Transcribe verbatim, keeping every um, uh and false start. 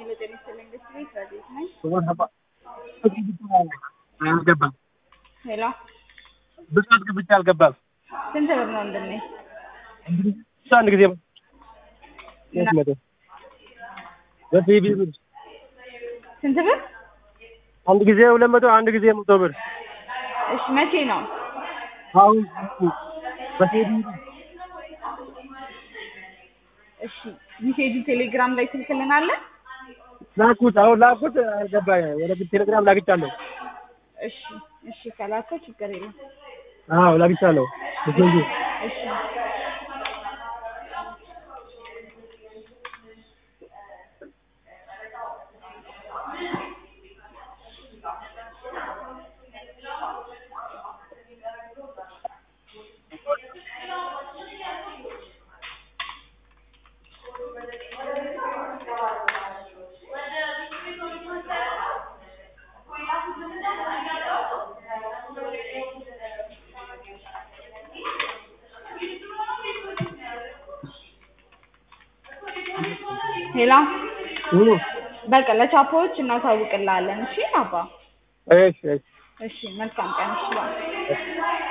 ሄሎ ጤና ይስጥልኝ ቤት ረዲት ነኝ። አልገባም። ሄሎ ብስራት ግብቻ አልገባም። ስንት ብር ነው እንደኔ? አንድ ጊዜ ሁለት መቶ በቲቪ ብር ስንት ብር? አንድ ጊዜ ሁለት መቶ አንድ ጊዜ መቶ ብር። እሺ መቼ ነው? አሁን በቲቪ እሺ ሜሴጅ ቴሌግራም ላይ ትልክልናለህ? ላኩት አሁን ላኩት አልገባኝ። ወደ ቴሌግራም ላክቻለሁ። እሺ እሺ ካላከው ችግር የለም። አዎ ላክቻለሁ። እሺ እሺ ሄሎ በቃ ለቻፖች እናሳውቅልሃለን። እሺ አባ እሺ እሺ እሺ መልካም ቀን። እሺ